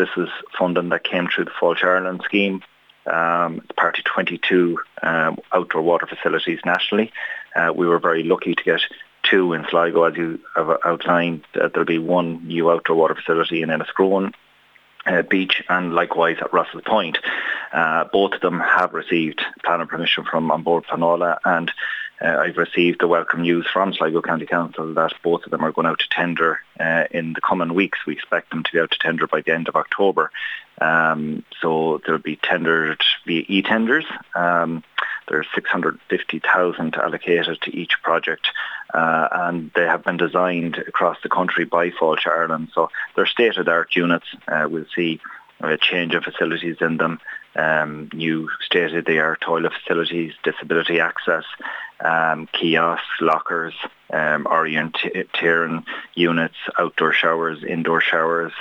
This is funding that came through the Fáilte Ireland scheme. It's part of 22 outdoor water facilities nationally. We were very lucky to get 2 in Sligo, as you have outlined. There'll be 1 new outdoor water facility in Enniscrone Beach, and likewise at Russell's Point. Both of them have received planning permission from An Bord Pleanála, and I've received the welcome news from Sligo County Council that both of them are going out to tender in the coming weeks. We expect them to be out to tender by the end of October. So they'll be tendered via e-tenders. There's 650,000 allocated to each project, and they have been designed across the country by Fáilte Ireland. So they're state-of-the-art units. We'll see a change of facilities in them, new state-of-the-art toilet facilities, disability access, kiosks, lockers, orienteering units, outdoor showers, indoor showers,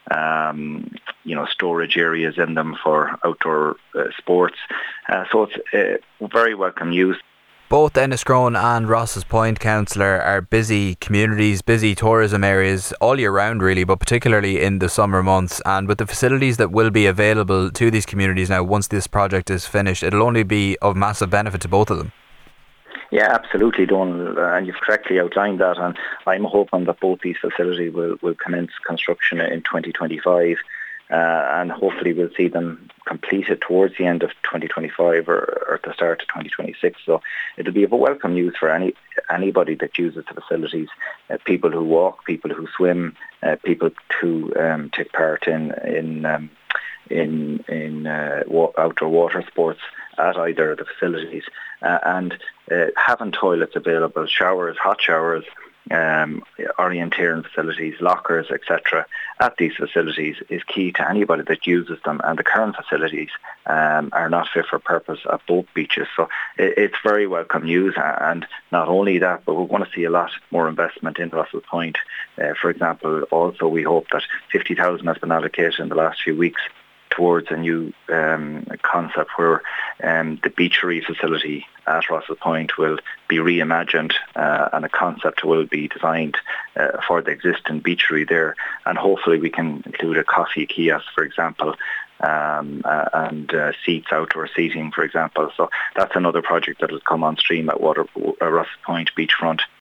storage areas in them for outdoor sports. So it's very welcome use. Both Enniscrone and Ross's Point, Councillor, are busy communities, busy tourism areas all year round really, but particularly in the summer months. And with the facilities that will be available to these communities now once this project is finished, it'll only be of massive benefit to both of them. Yeah, absolutely, Donal, and you've correctly outlined that, and I'm hoping that both these facilities will commence construction in 2025, and hopefully we'll see them completed towards the end of 2025 or at the start of 2026. So it'll be of a welcome news for anybody that uses the facilities, people who walk, people who swim, people who take part in outdoor water sports at either of the facilities, and having toilets available, showers, hot showers, orienteering facilities, lockers, etc. at these facilities is key to anybody that uses them, and the current facilities are not fit for purpose at both beaches. So it's very welcome news, and not only that, but we're going to see a lot more investment in Russell's Point. For example, also we hope that 50,000 has been allocated in the last few weeks towards a new concept where the beachery facility at Russell's Point will be reimagined, and a concept will be designed for the existing beachery there, and hopefully we can include a coffee kiosk, for example, and seats, outdoor seating, for example. So that's another project that will come on stream at Russell's Point beachfront.